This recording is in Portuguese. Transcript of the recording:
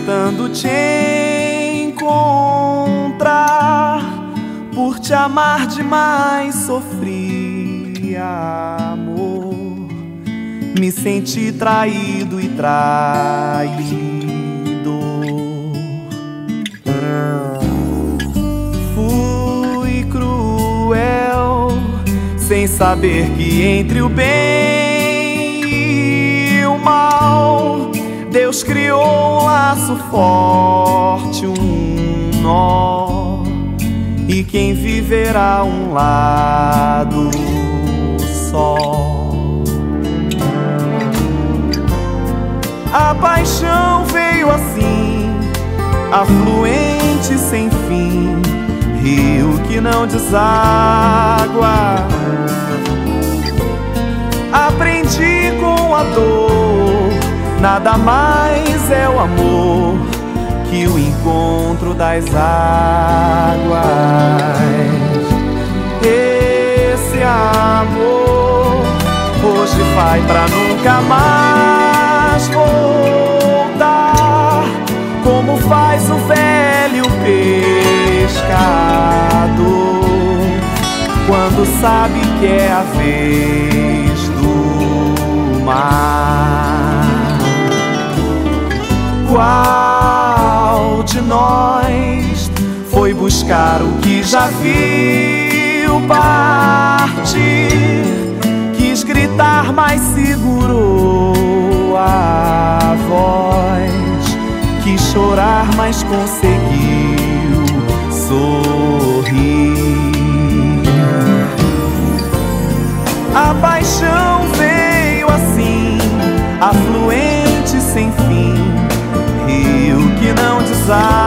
tentando te encontrar. Por te amar demais sofri, amor. Me senti traído e traído. Fui cruel, sem saber que entre o bem e o mal Deus criou um laço forte, um nó, e quem viverá um lado só. A paixão veio assim, afluente sem fim, rio que não deságua. Aprendi com a dor, nada mais é o amor que o encontro das águas. Esse amor hoje vai pra nunca mais voltar, como faz o velho pescador quando sabe que é a vez do mar. Qual de nós foi buscar o que já viu partir? Quis gritar, mas segurou a voz. Quis chorar, mas conseguiu sorrir. A paixão veio assim, afluente sem fim, rio que não deságua.